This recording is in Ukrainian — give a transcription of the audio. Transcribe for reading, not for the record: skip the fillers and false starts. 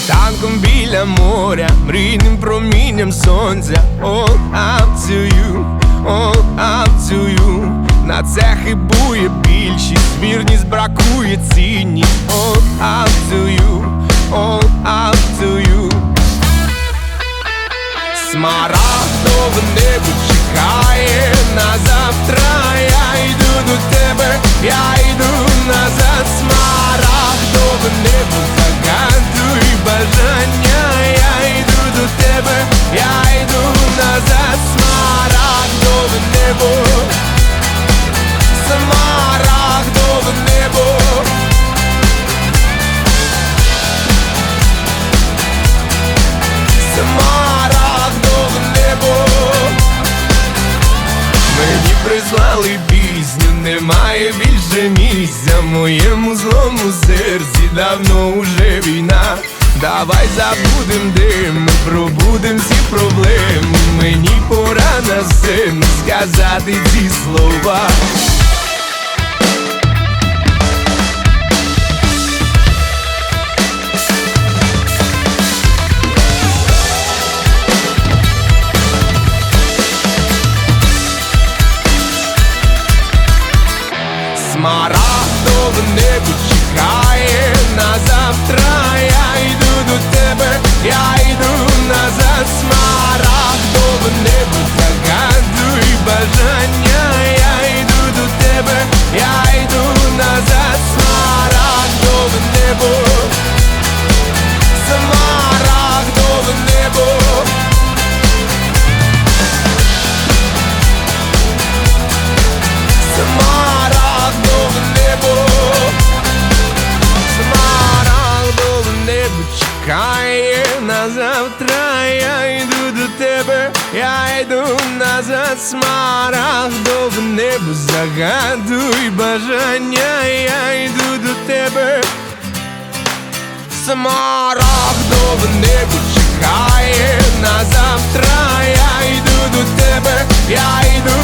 світанком біля моря, мрійним промінням сонця. All up to you, all up to you. На це хибує більшість, вірність бракує цінність. All up to you, all up to you. Смарагдове небо чекає на завтра. Я йду до тебе, я йду назад. Смарагдове небо, загадуй бажання. Я йду до тебе, я йду назад. Смарагдове небо, смарагдове небо. Смарагдове небо. Мені прислали пісню, немає більше місця. В моєму злому серці давно уже війна. Давай забудем дим, пробудем всі проблеми. Мені пора на сцену сказати ці слова. Смарагдове небо чекає на завтра. Я йду до тебе, я йду назад. Смарагдове небо, загадуй бажання. Я йду до тебе, я йду назад. Смарагдове небо, смарагдове небо. Смарагдове небо, смарагдове небо чекає на завтра. Я йду до тебе, я йду назад. Смарагдове небо, загадуй бажання. Я йду до тебе. Смарагдове небо чекає на завтра. Я йду до тебе, я йду